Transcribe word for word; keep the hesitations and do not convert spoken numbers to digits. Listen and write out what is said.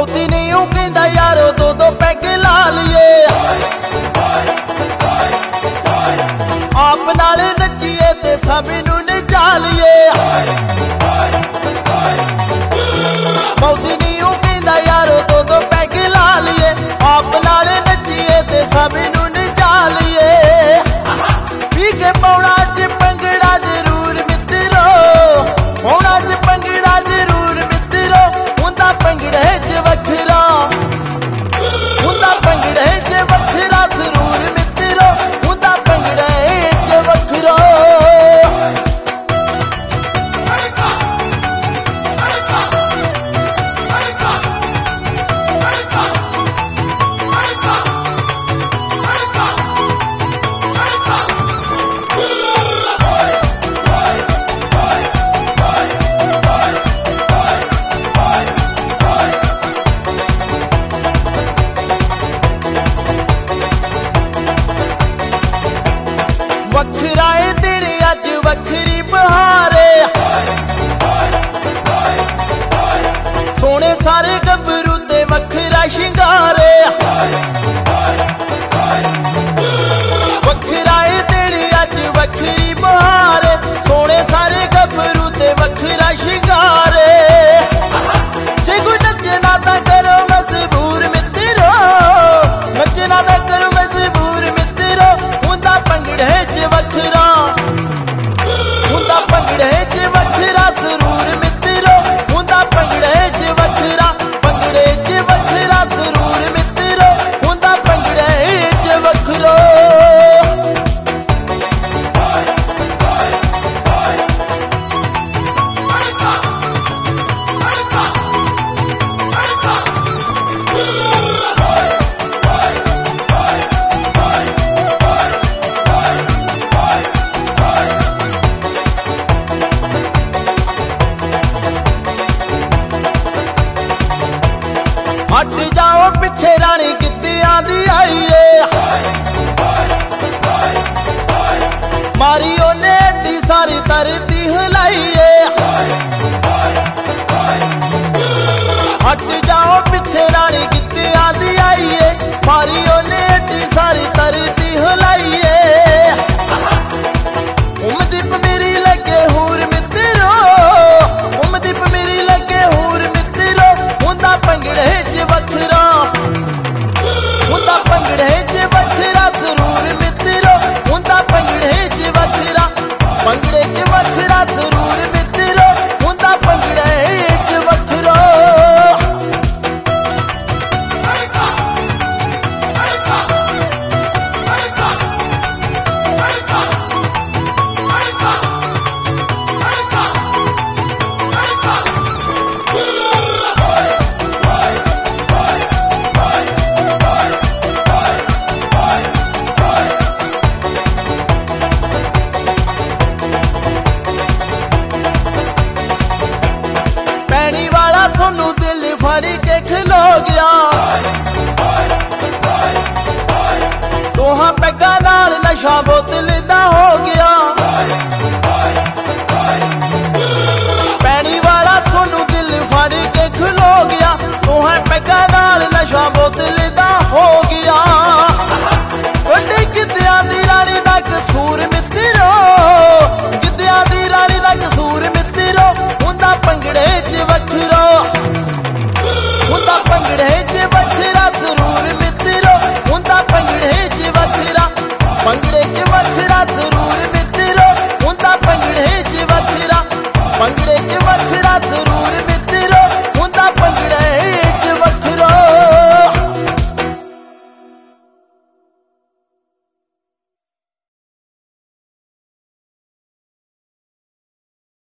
ਬਹੁਤੀ ਨਹੀਂ ਉਹ ਕਹਿੰਦਾ ਯਾਰੋ ਦੋ ਦੋ ਪੈਗ ਲਾ ਲਈਏ ਆਪ ਨਾਲੇ ਨੱਚੀਏ ਤੇ ਸਭ ਨੂੰ ਨਚਾ ਲਈਏ ਬਹੁਤੀ ਨਹੀਂ ਉਹ ਕਹਿੰਦਾ ਯਾਰੋ ਦੋ ਦੋ ਪੈਗ ਲਾ ਲਈਏ ਆਪ ਨਾਲੇ ਨੱਚੀਏ ਤੇ ਸਭ ਨੂੰ ਨਚਾ ਲਈਏ ਪੀ ਕੇ ਪਾਉਣਾ ਚ ਪੰਗੜਾ ਜ਼ਰੂਰ ਮਿੱਤਰੋ ਪਾਉਣਾ ਚ ਪੰਗੜਾ ਜ਼ਰੂਰ ਮਿੱਤਰੋ ਹੁੰਦਾ ਪੰਗੜੇ ਚ ਵੱਖਰਾ ਹੁੰਦਾ ਪੰਗੜੇ ਚ ਵੱਖਰਾ ਜ਼ਰੂਰ ਮਿੱਤਰੋ ਹੁੰਦਾ ਪੰਗੜੇ ਚ ਵੱਖਰਾ वखराए दिन अज वखरी बहारे सोने सारे गभरू ते वखरा शिंगारे वखराए दिन अज वखरी बहारे सोने सारे गभरू ते वखरा शिंगारे जे कोई नचना ता करो मजबूर मित्रो नचना ता करो मजबूर मित्रो हुंदा पंगड़े वखरा हुंदा पंगड़े च वखरा जरूर मित्रो हुंदा पंगड़े च वखरा पंगड़े च वखरा जरूर मित्रो हुंदा पंगड़े च वखरा हट जाओ पिछे रानी कित्तियां दी आईए मारी ओने एडी सारी तरती हिलाईए हट जाओ पिछे रानी कित्तियां दी आईए मारी ओने एडी सारी तरती हिलाईए